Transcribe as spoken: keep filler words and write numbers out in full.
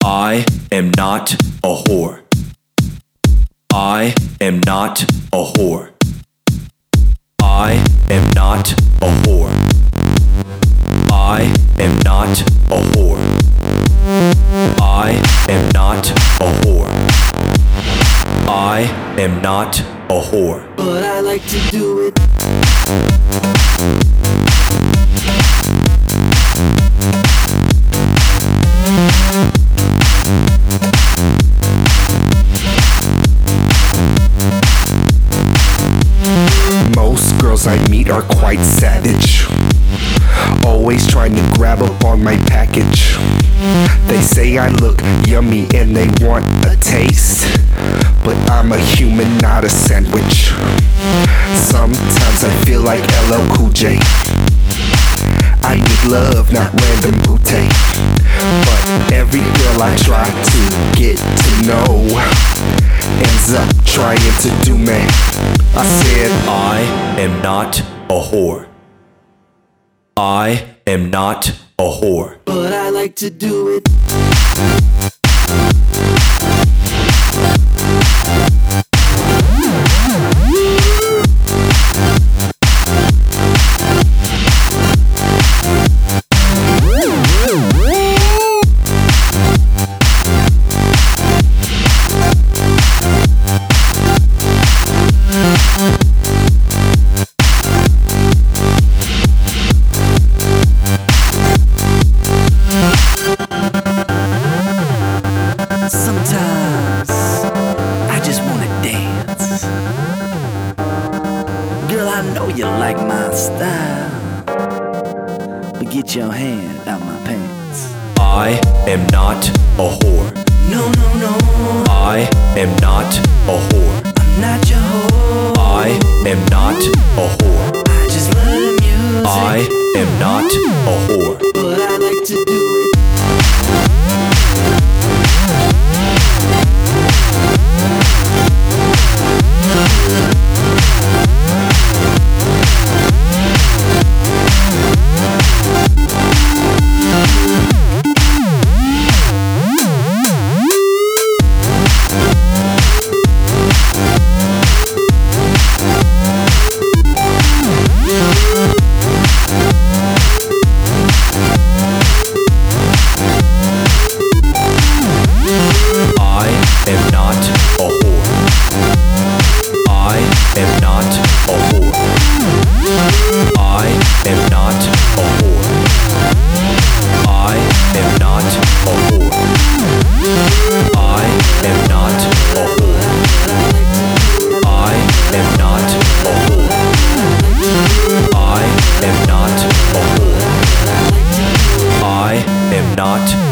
I am not a whore. I am not a whore. I am not a whore. I am not a whore. I am not a whore. I am not a whore. But I like to do it. Most girls I meet are quite savage, always trying to grab up on my package. They say I look yummy and they want a taste, but I'm a human, not a sandwich. Sometimes I feel like L L Cool J. I need love, not random booty. But every girl I try to get to know ends up trying to do me. I said I am not a whore. I am not a whore. But I like to do it. Sometimes I just wanna dance. Girl, I know you like my style, but get your hand out my pants. I am not a whore. No, no, no, I am not a whore. I'm not your whore. I am not a whore. I just love the music. I am not a whore. But I like to do it. Not